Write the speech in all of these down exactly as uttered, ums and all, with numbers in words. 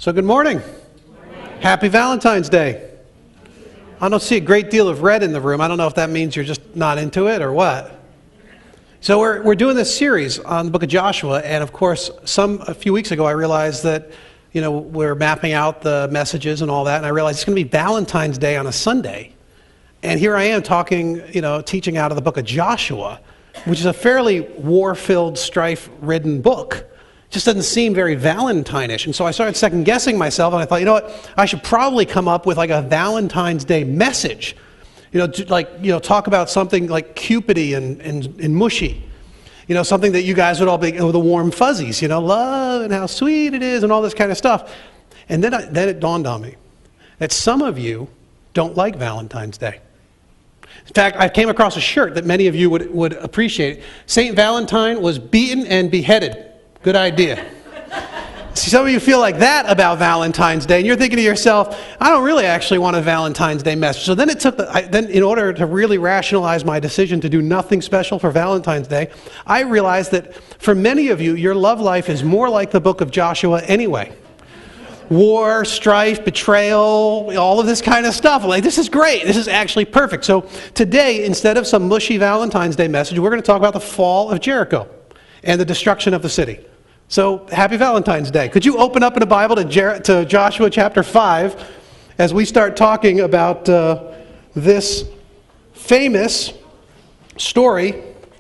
So good morning. Good morning. Happy Valentine's Day. I don't see a great deal of red in the room. I don't know if that means you're just not into it or what. So we're we're doing this series on the book of Joshua, and of course, some a few weeks ago I realized that, you know, we're mapping out the messages and all that, and I realized it's going to be Valentine's Day on a Sunday. And here I am talking, you know, teaching out of the book of Joshua, which is a fairly war-filled, strife-ridden book. Just doesn't seem very Valentine-ish. And so I started second-guessing myself, and I thought, you know what, I should probably come up with like a Valentine's Day message. You know, to like, you know, talk about something like Cupidy and, and, and mushy. You know, something that you guys would all be, oh, the warm fuzzies, you know, love and how sweet it is and all this kind of stuff. And then, I, then it dawned on me that some of you don't like Valentine's Day. In fact, I came across a shirt that many of you would, would appreciate. Saint Valentine was beaten and beheaded. Good idea. See, some of you feel like that about Valentine's Day, and you're thinking to yourself, I don't really actually want a Valentine's Day message. So then it took, the, I, then in order to really rationalize my decision to do nothing special for Valentine's Day, I realized that for many of you, your love life is more like the book of Joshua anyway. War, strife, betrayal, all of this kind of stuff. Like, this is great. This is actually perfect. So today, instead of some mushy Valentine's Day message, we're going to talk about the fall of Jericho and the destruction of the city. So, happy Valentine's Day. Could you open up in the Bible to, Jer- to Joshua chapter five as we start talking about uh, this famous story?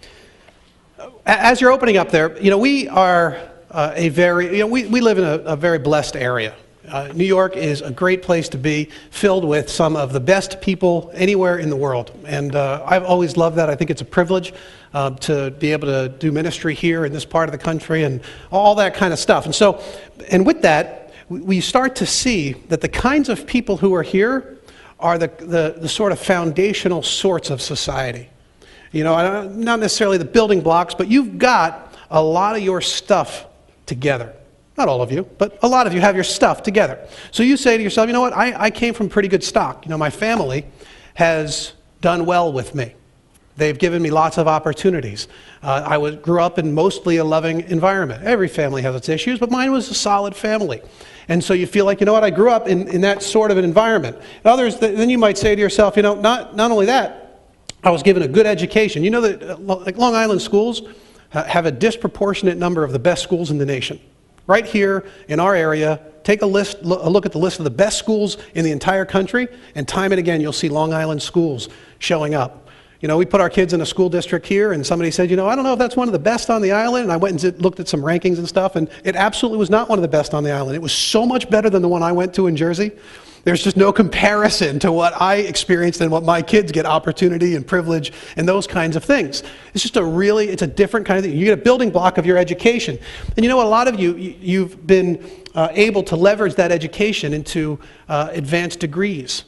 As you're opening up there, you know, we are uh, a very, you know, we, we live in a, a very blessed area. Uh, New York is a great place to be, filled with some of the best people anywhere in the world. And uh, I've always loved that. I think it's a privilege uh, to be able to do ministry here in this part of the country and all that kind of stuff. And so, and with that, we start to see that the kinds of people who are here are the, the, the sort of foundational sorts of society. You know, not necessarily the building blocks, but you've got a lot of your stuff together. Not all of you, but a lot of you have your stuff together. So you say to yourself, you know what, I, I came from pretty good stock. You know, my family has done well with me. They've given me lots of opportunities. Uh, I was, grew up in mostly a loving environment. Every family has its issues, but mine was a solid family. And so you feel like, you know what, I grew up in, in that sort of an environment. And others, then you might say to yourself, you know, not, not only that, I was given a good education. You know that uh, like Long Island schools uh, have a disproportionate number of the best schools in the nation. Right here in our area, take a list, a look at the list of the best schools in the entire country, and time and again you'll see Long Island schools showing up. You know, we put our kids in a school district here, and somebody said, you know, I don't know if that's one of the best on the island, and I went and looked at some rankings and stuff, and it absolutely was not one of the best on the island. It was so much better than the one I went to in Jersey. There's just no comparison to what I experienced and what my kids get opportunity and privilege and those kinds of things. It's just a really, it's a different kind of thing. You get a building block of your education. And you know what, a lot of you, you've been uh, able to leverage that education into uh, advanced degrees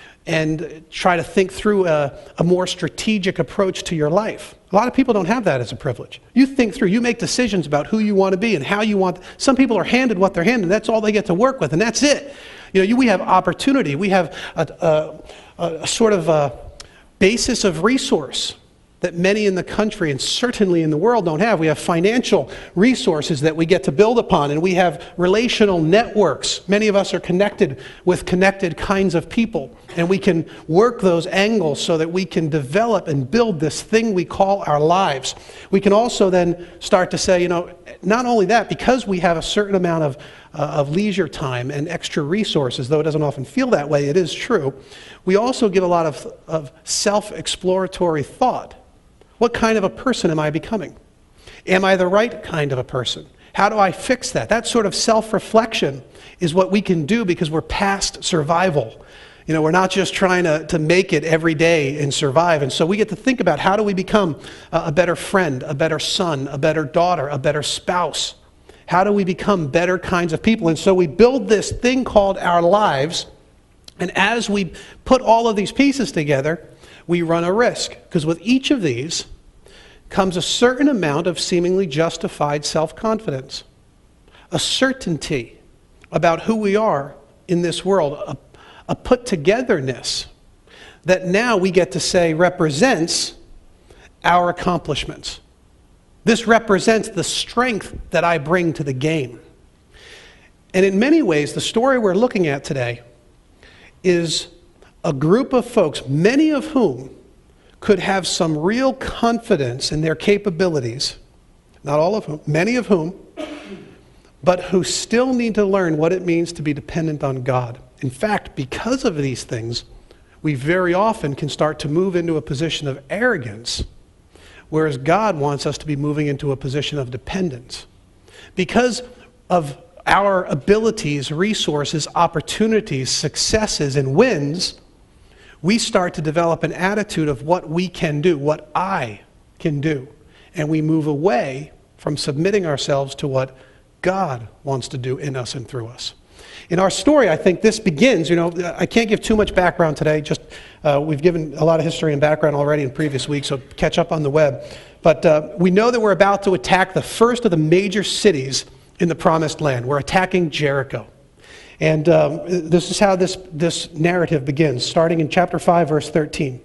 and try to think through a, a more strategic approach to your life. A lot of people don't have that as a privilege. You think through, you make decisions about who you want to be and how you want. Some people are handed what they're handed, that's all they get to work with, and that's it. You know, you, we have opportunity. We have a, a, a sort of a basis of resource that many in the country and certainly in the world don't have. We have financial resources that we get to build upon, and we have relational networks. Many of us are connected with connected kinds of people, and we can work those angles so that we can develop and build this thing we call our lives. We can also then start to say, you know, not only that, because we have a certain amount of Uh, of leisure time and extra resources, though it doesn't often feel that way, it is true, we also give a lot of, of self-exploratory thought. What kind of a person am I becoming? Am I the right kind of a person? How do I fix that? That sort of self-reflection is what we can do because we're past survival. You know, we're not just trying to, to make it every day and survive. And so we get to think about how do we become a, a better friend, a better son, a better daughter, a better spouse. How do we become better kinds of people? And so we build this thing called our lives, and as we put all of these pieces together, we run a risk. Because with each of these comes a certain amount of seemingly justified self-confidence, a certainty about who we are in this world, a, a put-togetherness that now we get to say represents our accomplishments. This represents the strength that I bring to the game. And in many ways, the story we're looking at today is a group of folks, many of whom could have some real confidence in their capabilities, not all of whom, many of whom, but who still need to learn what it means to be dependent on God. In fact, because of these things, we very often can start to move into a position of arrogance, whereas God wants us to be moving into a position of dependence. Because of our abilities, resources, opportunities, successes, and wins, we start to develop an attitude of what we can do, what I can do. And we move away from submitting ourselves to what God wants to do in us and through us. In our story, I think this begins, you know, I can't give too much background today, just uh, we've given a lot of history and background already in previous weeks, so catch up on the web. But uh, we know that we're about to attack the first of the major cities in the Promised Land. We're attacking Jericho. And um, this is how this, this narrative begins, starting in chapter five, verse thirteen.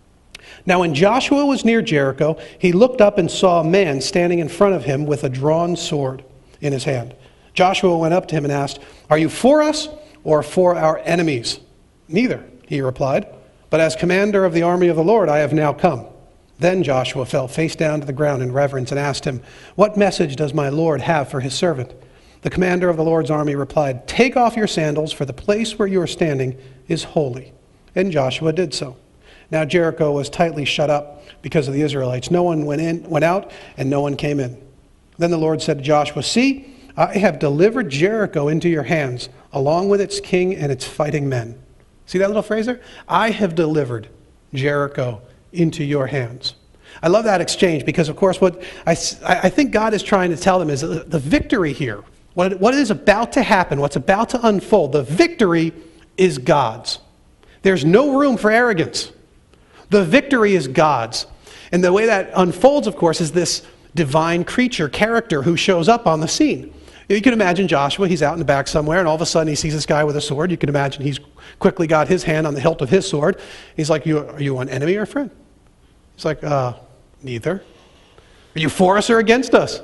Now when Joshua was near Jericho, he looked up and saw a man standing in front of him with a drawn sword in his hand. Joshua went up to him and asked, "Are you for us or for our enemies?" "Neither," he replied, "but as commander of the army of the Lord I have now come." Then Joshua fell face down to the ground in reverence and asked him, "What message does my Lord have for his servant?" The commander of the Lord's army replied, "Take off your sandals, for the place where you are standing is holy." And Joshua did so. Now Jericho was tightly shut up because of the Israelites. No one went in, went out, and no one came in. Then the Lord said to Joshua, "See, I have delivered Jericho into your hands, along with its king and its fighting men." See that little phrase there? I have delivered Jericho into your hands. I love that exchange because, of course, what I, I think God is trying to tell them is that the victory here, what, what is about to happen, what's about to unfold, the victory is God's. There's no room for arrogance. The victory is God's. And the way that unfolds, of course, is this divine creature, character who shows up on the scene. You can imagine Joshua, he's out in the back somewhere, and all of a sudden he sees this guy with a sword. You can imagine he's quickly got his hand on the hilt of his sword. He's like, you, are you an enemy or a friend? He's like, uh, neither. Are you for us or against us?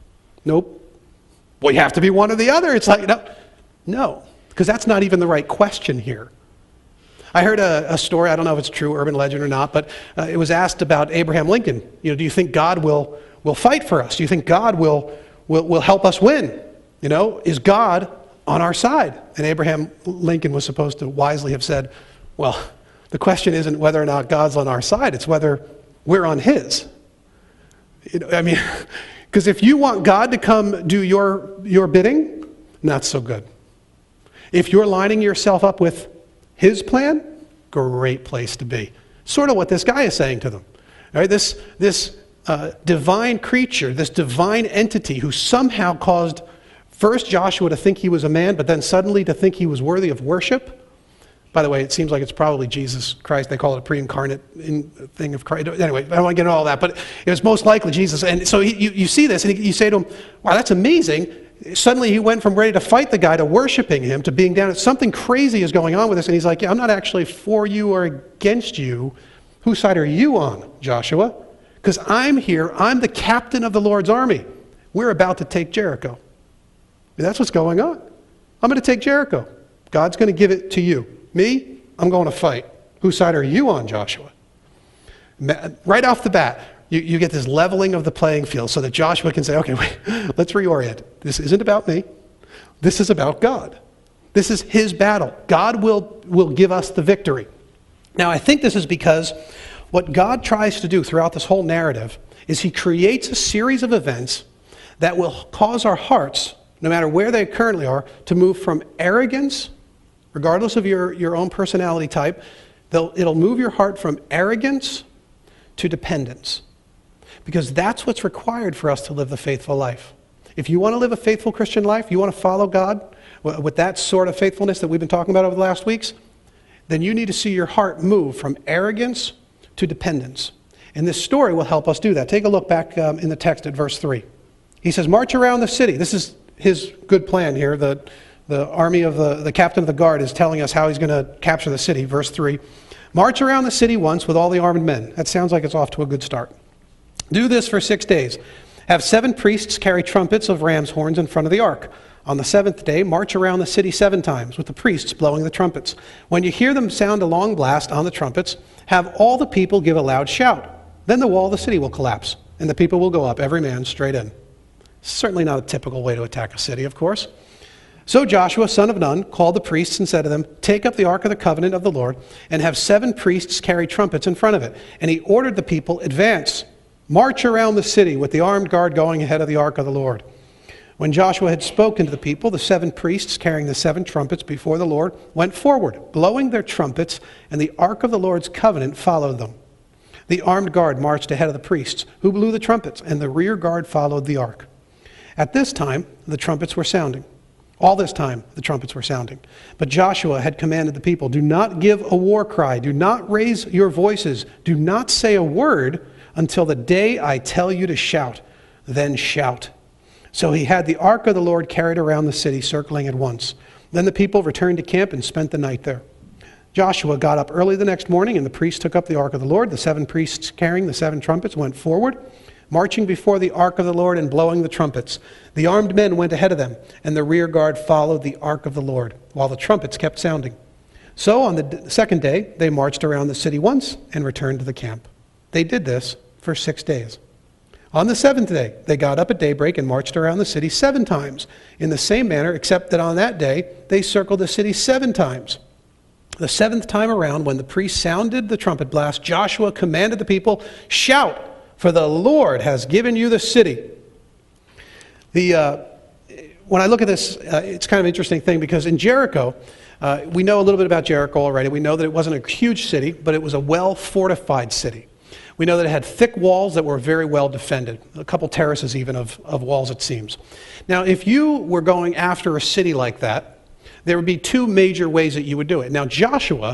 Nope. Well, you have to be one or the other. It's like, no, no, because that's not even the right question here. I heard a, a story, I don't know if it's true, urban legend or not, but uh, it was asked about Abraham Lincoln. You know, do you think God will, will fight for us? Do you think God will, will, will help us win? You know, is God on our side? And Abraham Lincoln was supposed to wisely have said, well, the question isn't whether or not God's on our side, it's whether we're on his. You know, I mean, because if you want God to come do your, your bidding, not so good. If you're lining yourself up with his plan, great place to be. Sort of what this guy is saying to them. All right, this this uh, divine creature, this divine entity who somehow caused first Joshua to think he was a man, but then suddenly to think he was worthy of worship. By the way, it seems like it's probably Jesus Christ. They call it a pre-incarnate in, thing of Christ. Anyway, I don't want to get into all that, but it was most likely Jesus. And so he, you, you see this, and you say to him, wow, that's amazing. Suddenly he went from ready to fight the guy to worshiping him to being down. Something crazy is going on with this. And he's like, yeah, I'm not actually for you or against you. Whose side are you on, Joshua? Because I'm here. I'm the captain of the Lord's army. We're about to take Jericho. And that's what's going on. I'm going to take Jericho. God's going to give it to you. Me, I'm going to fight. Whose side are you on, Joshua? Right off the bat, you, you get this leveling of the playing field so that Joshua can say, okay, wait, let's reorient. This isn't about me. This is about God. This is his battle. God will, will give us the victory. Now, I think this is because what God tries to do throughout this whole narrative is he creates a series of events that will cause our hearts, no matter where they currently are, to move from arrogance, regardless of your, your own personality type, it'll move your heart from arrogance to dependence. Because that's what's required for us to live the faithful life. If you want to live a faithful Christian life, you want to follow God with that sort of faithfulness that we've been talking about over the last weeks, then you need to see your heart move from arrogance to dependence. And this story will help us do that. Take a look back um, in the text at verse three. He says, march around the city. This is his good plan here. The, the army of the, the captain of the guard is telling us how he's going to capture the city. Verse three, march around the city once with all the armed men. That sounds like it's off to a good start. Do this for six days. Have seven priests carry trumpets of ram's horns in front of the ark. On the seventh day, march around the city seven times with the priests blowing the trumpets. When you hear them sound a long blast on the trumpets, have all the people give a loud shout. Then the wall of the city will collapse, and the people will go up, every man straight in. Certainly not a typical way to attack a city, of course. So Joshua, son of Nun, called the priests and said to them, take up the ark of the covenant of the Lord, and have seven priests carry trumpets in front of it. And he ordered the people, advance, march around the city with the armed guard going ahead of the ark of the Lord. When Joshua had spoken to the people, the seven priests carrying the seven trumpets before the Lord went forward, blowing their trumpets, and the ark of the Lord's covenant followed them. The armed guard marched ahead of the priests, who blew the trumpets, and the rear guard followed the ark. At this time, the trumpets were sounding. All this time, the trumpets were sounding. But Joshua had commanded the people, do not give a war cry, do not raise your voices, do not say a word until the day I tell you to shout. Then shout. So he had the ark of the Lord carried around the city, circling it once. Then the people returned to camp and spent the night there. Joshua got up early the next morning, and the priests took up the ark of the Lord. The seven priests carrying the seven trumpets went forward, marching before the ark of the Lord and blowing the trumpets. The armed men went ahead of them, and the rear guard followed the ark of the Lord, while the trumpets kept sounding. So on the second day, they marched around the city once and returned to the camp. They did this for six days. On the seventh day, they got up at daybreak and marched around the city seven times, in the same manner, except that on that day, they circled the city seven times. The seventh time around, when the priest sounded the trumpet blast, Joshua commanded the people, shout, for the Lord has given you the city. The, uh, when I look at this, uh, it's kind of an interesting thing, because in Jericho, uh, we know a little bit about Jericho already. We know that it wasn't a huge city, but it was a well-fortified city. We know that it had thick walls that were very well defended, a couple terraces even of, of walls, it seems. Now, if you were going after a city like that, there would be two major ways that you would do it. Now, Joshua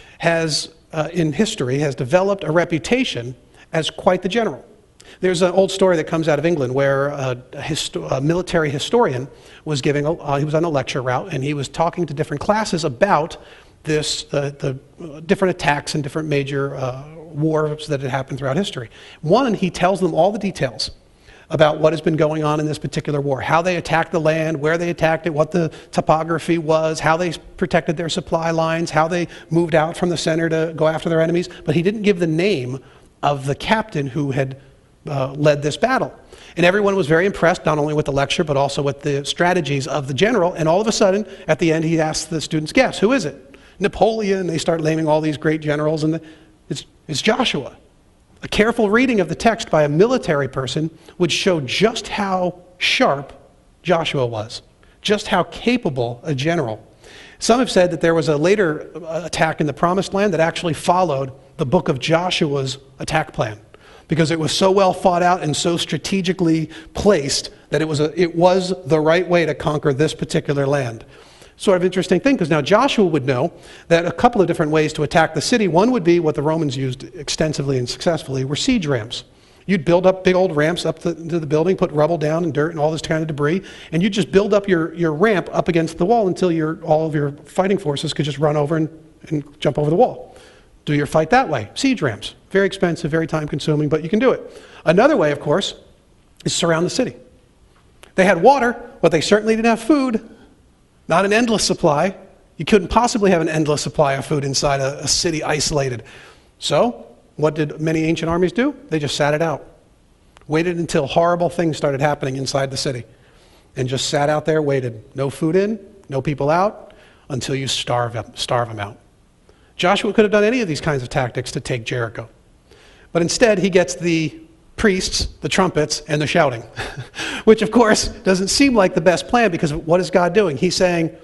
has, uh, in history, has developed a reputation as quite the general. There's an old story that comes out of England where a, a, histo- a military historian was giving, a, uh, he was on a lecture route, and he was talking to different classes about this, uh, the uh, different attacks and different major uh, wars that had happened throughout history. One, he tells them all the details about what has been going on in this particular war, how they attacked the land, where they attacked it, what the topography was, how they protected their supply lines, how they moved out from the center to go after their enemies. But he didn't give the name of the captain who had uh, led this battle. And everyone was very impressed, not only with the lecture, but also with the strategies of the general. And all of a sudden, at the end, he asked the students, guess, who is it? Napoleon. They start naming all these great generals, and the, it's, it's Joshua. A careful reading of the text by a military person would show just how sharp Joshua was, just how capable a general. Some have said that there was a later attack in the Promised Land that actually followed the book of Joshua's attack plan, because it was so well thought out and so strategically placed that it was, a, it was the right way to conquer this particular land. Sort of interesting thing, because now Joshua would know that a couple of different ways to attack the city. One would be what the Romans used extensively and successfully, were siege ramps. You'd build up big old ramps up to the building, put rubble down and dirt and all this kind of debris, and you'd just build up your, your ramp up against the wall until your, all of your fighting forces could just run over and, and jump over the wall. Do your fight that way. Siege ramps. Very expensive, very time-consuming, but you can do it. Another way, of course, is surround the city. They had water, but they certainly didn't have food. Not an endless supply. You couldn't possibly have an endless supply of food inside a, a city isolated. So, what did many ancient armies do? They just sat it out. Waited until horrible things started happening inside the city. And just sat out there, waited. No food in, no people out, until you starve them, starve them out. Joshua could have done any of these kinds of tactics to take Jericho. But instead, he gets the priests, the trumpets, and the shouting, which of course doesn't seem like the best plan, because what is God doing? He's saying,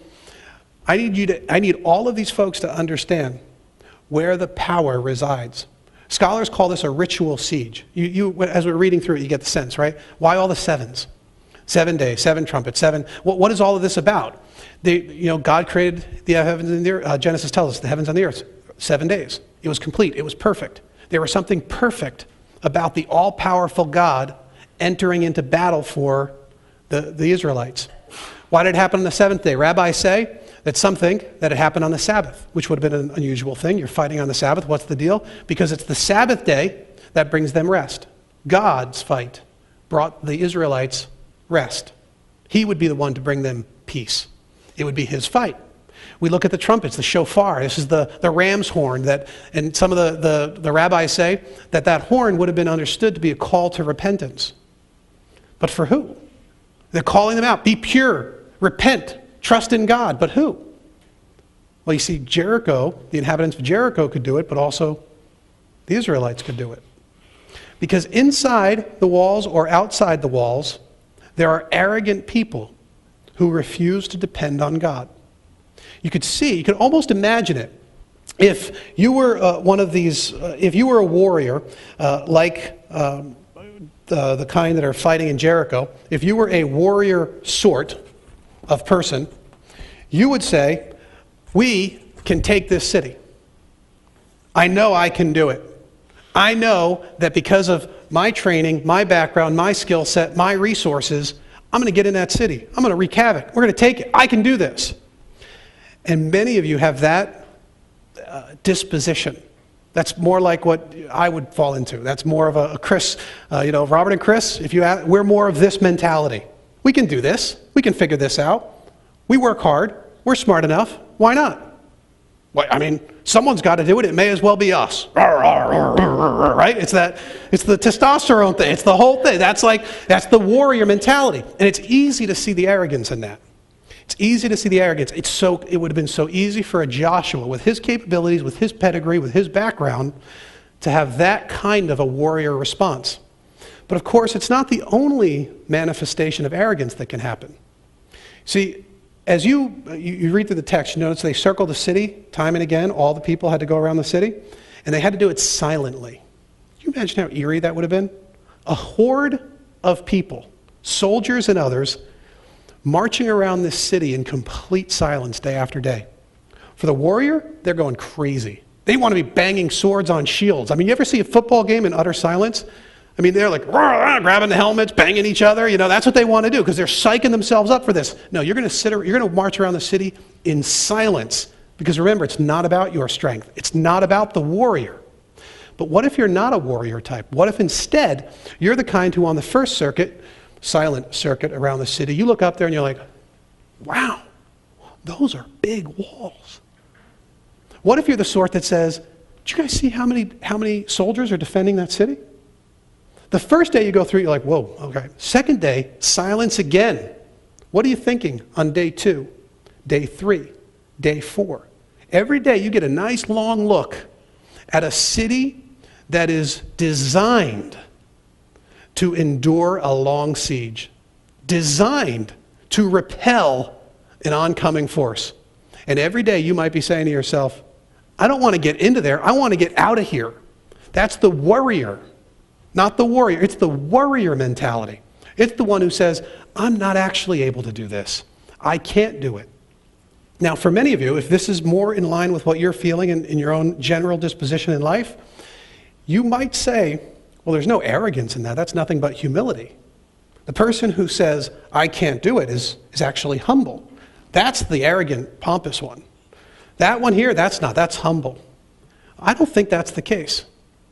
I need you to, I need all of these folks to understand where the power resides. Scholars call this a ritual siege. You, you, as we're reading through it, you get the sense, right? Why all the sevens? Seven days, seven trumpets, seven. What, what is all of this about? They, you know, God created the heavens and the earth. Uh, Genesis tells us the heavens and the earth. Seven days. It was complete. It was perfect. There was something perfect about the all-powerful God entering into battle for the, the Israelites. Why did it happen on the seventh day? Rabbis say that something that had happened on the Sabbath, which would have been an unusual thing. You're fighting on the Sabbath. What's the deal? Because it's the Sabbath day that brings them rest. God's fight brought the Israelites rest. He would be the one to bring them peace. It would be his fight. We look at the trumpets, the shofar. This is the, the ram's horn that, and some of the, the, the rabbis say that that horn would have been understood to be a call to repentance. But for who? They're calling them out. Be pure. Repent. Trust in God. But who? Well, you see, Jericho, the inhabitants of Jericho could do it, but also the Israelites could do it. Because inside the walls or outside the walls, there are arrogant people who refuse to depend on God. You could see, you could almost imagine it. If you were uh, one of these, uh, if you were a warrior, uh, like um, the, the kind that are fighting in Jericho, if you were a warrior sort of person, you would say, we can take this city. I know I can do it. I know that because of my training, my background, my skill set, my resources, I'm going to get in that city. I'm going to wreak havoc. We're going to take it. I can do this. And many of you have that uh, disposition. That's more like what I would fall into. That's more of a, a Chris, uh, you know, Robert and Chris, if you ask, we're more of this mentality. We can do this. We can figure this out. We work hard. We're smart enough. Why not? Well, I mean, someone's got to do it. It may as well be us. Right? It's that. It's the testosterone thing. It's the whole thing. That's like, that's the warrior mentality. And it's easy to see the arrogance in that. It's easy to see the arrogance. It's so, it would have been so easy for a Joshua, with his capabilities, with his pedigree, with his background, to have that kind of a warrior response. But of course, it's not the only manifestation of arrogance that can happen. See, as you, you, you read through the text, you notice they circled the city time and again. All the people had to go around the city, and they had to do it silently. Can you imagine how eerie that would have been? A horde of people, soldiers and others, marching around this city in complete silence day after day. For the warrior, they're going crazy. They want to be banging swords on shields. I mean, you ever see a football game in utter silence? I mean, they're like rah, rah, grabbing the helmets, banging each other. You know, that's what they want to do because they're psyching themselves up for this. No, you're going to sit. You're going to march around the city in silence because remember, it's not about your strength. It's not about the warrior. But what if you're not a warrior type? What if instead you're the kind who, on the first circuit, silent circuit around the city, you look up there and you're like, "Wow, those are big walls." What if you're the sort that says, "Did you guys see how many how many soldiers are defending that city?" The first day you go through, you're like, whoa, okay. Second day, silence again. What are you thinking on day two, day three, day four? Every day you get a nice long look at a city that is designed to endure a long siege, designed to repel an oncoming force. And every day you might be saying to yourself, I don't want to get into there. I want to get out of here. That's the warrior. Not the warrior. It's the warrior mentality. It's the one who says, I'm not actually able to do this. I can't do it. Now, for many of you, if this is more in line with what you're feeling in, in your own general disposition in life, you might say, well, there's no arrogance in that. That's nothing but humility. The person who says, I can't do it is, is actually humble. That's the arrogant, pompous one. That one here, that's not. That's humble. I don't think that's the case.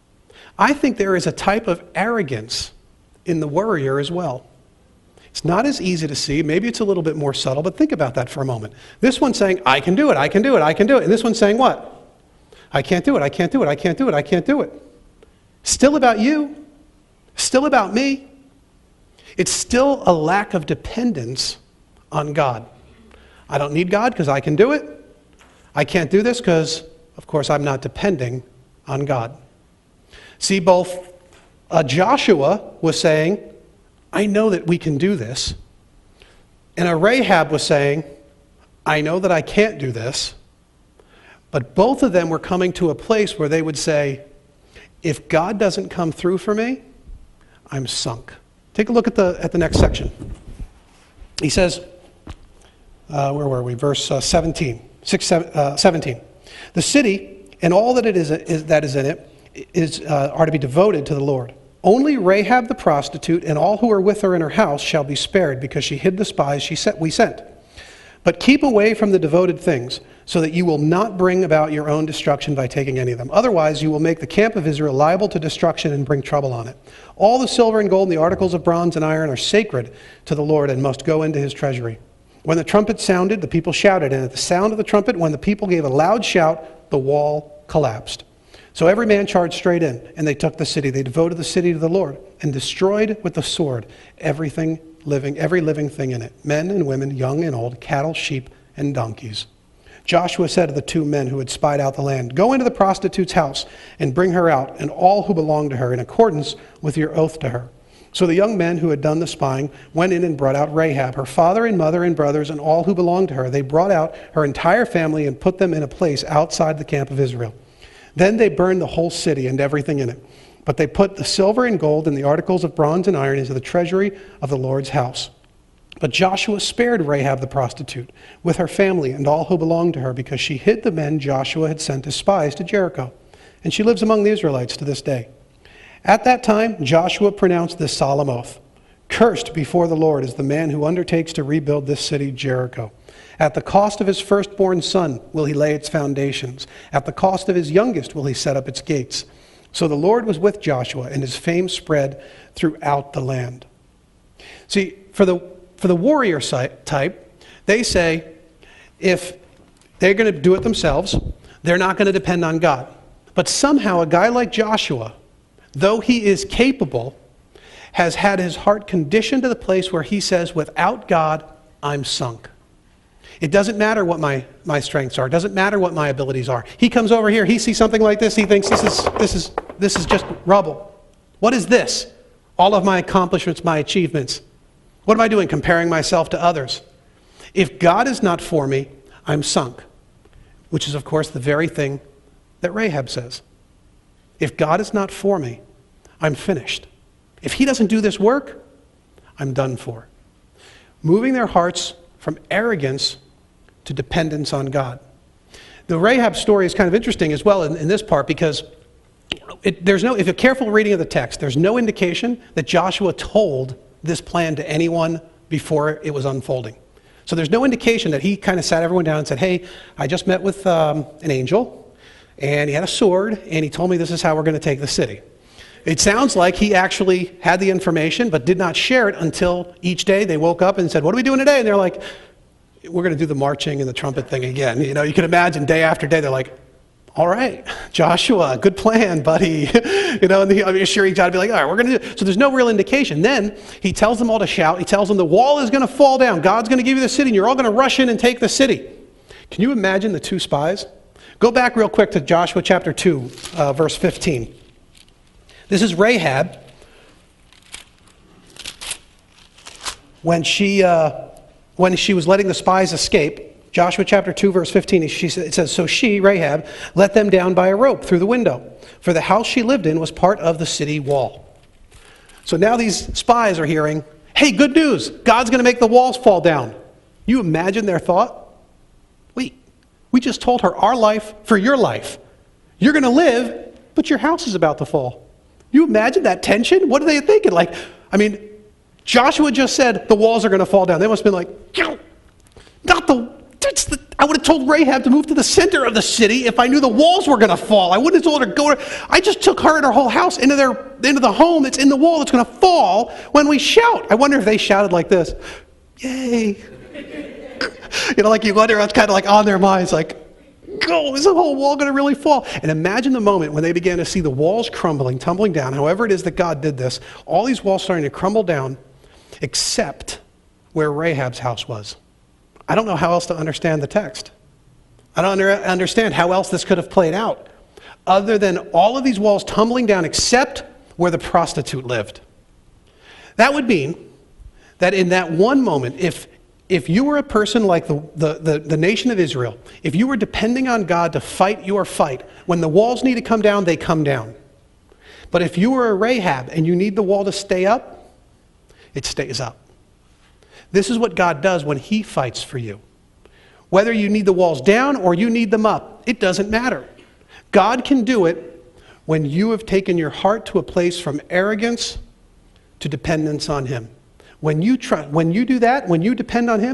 I think there is a type of arrogance in the warrior as well. It's not as easy to see. Maybe it's a little bit more subtle, but think about that for a moment. This one's saying, I can do it, I can do it, I can do it. And this one's saying what? I can't do it, I can't do it, I can't do it, I can't do it. Still about you. Still about me. It's still a lack of dependence on God. I don't need God because I can do it. I can't do this because, of course, I'm not depending on God. See, both uh, Joshua was saying, I know that we can do this. And a Rahab was saying, I know that I can't do this. But both of them were coming to a place where they would say, if God doesn't come through for me, I'm sunk. Take a look at the, at the next section. He says, uh, where were we? Verse uh, seventeen. Six, seven, uh, seventeen. The city and all that it is, is that is in it is uh, are to be devoted to the Lord. Only Rahab the prostitute and all who are with her in her house shall be spared, because she hid the spies she sent, we sent. But keep away from the devoted things, so that you will not bring about your own destruction by taking any of them. Otherwise, you will make the camp of Israel liable to destruction and bring trouble on it. All the silver and gold and the articles of bronze and iron are sacred to the Lord and must go into his treasury. When the trumpet sounded, the people shouted, and at the sound of the trumpet, when the people gave a loud shout, the wall collapsed. So every man charged straight in, and they took the city. They devoted the city to the Lord and destroyed with the sword everything living, every living thing in it, men and women, young and old, cattle, sheep, and donkeys. Joshua said to the two men who had spied out the land, "Go into the prostitute's house and bring her out, and all who belong to her, in accordance with your oath to her." So the young men who had done the spying went in and brought out Rahab, her father and mother and brothers, and all who belonged to her. They brought out her entire family and put them in a place outside the camp of Israel. Then they burned the whole city and everything in it. But they put the silver and gold and the articles of bronze and iron into the treasury of the Lord's house. But Joshua spared Rahab the prostitute with her family and all who belonged to her, because she hid the men Joshua had sent as spies to Jericho. And she lives among the Israelites to this day. At that time, Joshua pronounced this solemn oath: "Cursed before the Lord is the man who undertakes to rebuild this city, Jericho. At the cost of his firstborn son will he lay its foundations. At the cost of his youngest will he set up its gates." So the Lord was with Joshua, and his fame spread throughout the land. See, for the for the warrior type, they say if they're going to do it themselves, they're not going to depend on God. But somehow a guy like Joshua, though he is capable, has had his heart conditioned to the place where he says, without God, I'm sunk. It doesn't matter what my, my strengths are. It doesn't matter what my abilities are. He comes over here, he sees something like this, he thinks this is this is this is just rubble. What is this? All of my accomplishments, my achievements. What am I doing? Comparing myself to others. If God is not for me, I'm sunk. Which is, of course, the very thing that Rahab says. If God is not for me, I'm finished. If he doesn't do this work, I'm done for. Moving their hearts from arrogance to dependence on God. The Rahab story is kind of interesting as well in, in this part, because it, there's no, if you're careful reading of the text, there's no indication that Joshua told this plan to anyone before it was unfolding. So there's no indication that he kind of sat everyone down and said, "Hey, I just met with um, an angel, and he had a sword, and he told me this is how we're going to take the city." It sounds like he actually had the information, but did not share it until each day they woke up and said, "What are we doing today?" And they're like, "We're going to do the marching and the trumpet thing again." You know, you can imagine day after day, they're like, "All right, Joshua, good plan, buddy." You know, and the, I'm sure he's got to be like, "All right, we're going to do it." So there's no real indication. Then he tells them all to shout. He tells them the wall is going to fall down. God's going to give you the city, and you're all going to rush in and take the city. Can you imagine the two spies? Go back real quick to Joshua chapter two, uh, verse fifteen. This is Rahab when she uh, when she was letting the spies escape. Joshua chapter two, verse fifteen, she, it says, "So she, Rahab, let them down by a rope through the window, for the house she lived in was part of the city wall." So now these spies are hearing, "Hey, good news, God's going to make the walls fall down." You imagine their thought? Wait, we just told her our life for your life. You're going to live, but your house is about to fall. You imagine that tension? What are they thinking? Like, I mean, Joshua just said the walls are going to fall down. They must have been like, not the, that's the, I would have told Rahab to move to the center of the city if I knew the walls were going to fall. I wouldn't have told her, go to, I just took her and her whole house into their into the home that's in the wall that's going to fall when we shout. I wonder if they shouted like this, "Yay." You know, like you wonder, it's kind of like on their minds, like, "Oh, is the whole wall going to really fall?" And imagine the moment when they began to see the walls crumbling, tumbling down. However it is that God did this, all these walls starting to crumble down, except where Rahab's house was. I don't know how else to understand the text. I don't under, understand how else this could have played out, other than all of these walls tumbling down except where the prostitute lived. That would mean that in that one moment, if If you were a person like the, the, the, the nation of Israel, if you were depending on God to fight your fight, when the walls need to come down, they come down. But if you were a Rahab and you need the wall to stay up, it stays up. This is what God does when he fights for you. Whether you need the walls down or you need them up, it doesn't matter. God can do it when you have taken your heart to a place from arrogance to dependence on him. When you try, when you do that, when you depend on him,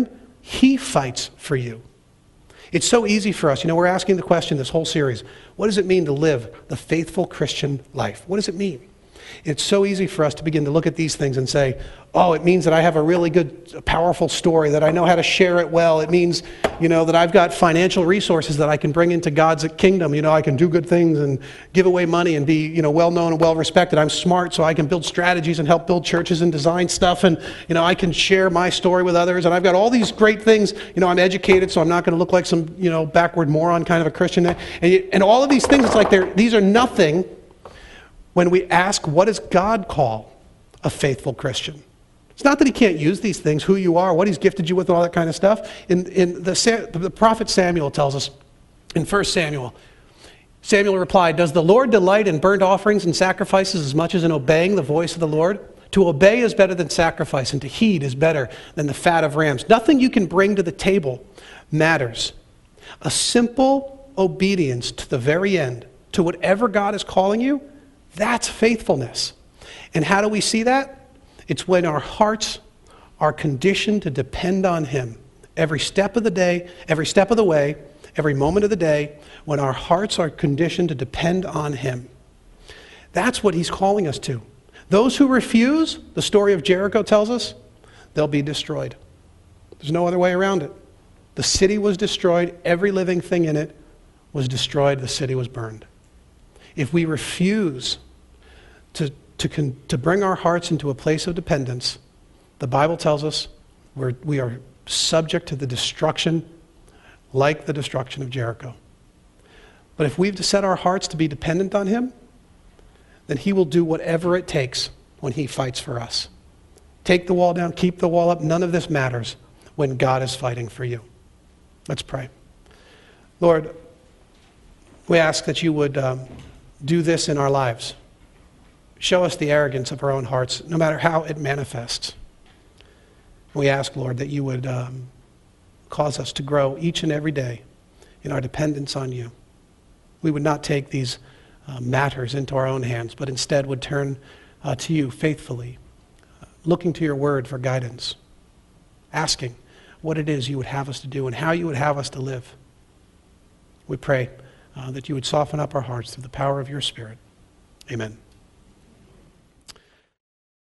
He fights for you. It's so easy for us. You know, we're asking the question this whole series, what does it mean to live the faithful Christian life? What does it mean? It's so easy for us to begin to look at these things and say, oh, it means that I have a really good, powerful story, that I know how to share it well. It means, you know, that I've got financial resources that I can bring into God's kingdom. You know, I can do good things and give away money and be, you know, well-known and well-respected. I'm smart, so I can build strategies and help build churches and design stuff. And, you know, I can share my story with others. And I've got all these great things. You know, I'm educated, so I'm not going to look like some, you know, backward moron kind of a Christian. And, and all of these things, it's like they're, these are nothing when we ask, what does God call a faithful Christian? It's not that he can't use these things, who you are, what he's gifted you with, and all that kind of stuff. In, in the, the prophet Samuel tells us in First Samuel, Samuel replied, does the Lord delight in burnt offerings and sacrifices as much as in obeying the voice of the Lord? To obey is better than sacrifice, and to heed is better than the fat of rams. Nothing you can bring to the table matters. A simple obedience to the very end, to whatever God is calling you, that's faithfulness. And how do we see that? It's when our hearts are conditioned to depend on him. Every step of the day, every step of the way, every moment of the day, when our hearts are conditioned to depend on him. That's what he's calling us to. Those who refuse, the story of Jericho tells us, they'll be destroyed. There's no other way around it. The city was destroyed. Every living thing in it was destroyed. The city was burned. If we refuse to, to, con, to bring our hearts into a place of dependence, the Bible tells us we're, we are subject to the destruction like the destruction of Jericho. But if we've set our hearts to be dependent on him, then he will do whatever it takes when he fights for us. Take the wall down, keep the wall up, none of this matters when God is fighting for you. Let's pray. Lord, we ask that you would um, do this in our lives. Show us the arrogance of our own hearts, no matter how it manifests. We ask, Lord, that you would um, cause us to grow each and every day in our dependence on you. We would not take these uh, matters into our own hands, but instead would turn uh, to you faithfully, uh, looking to your word for guidance, asking what it is you would have us to do and how you would have us to live. We pray uh, that you would soften up our hearts through the power of your Spirit. Amen.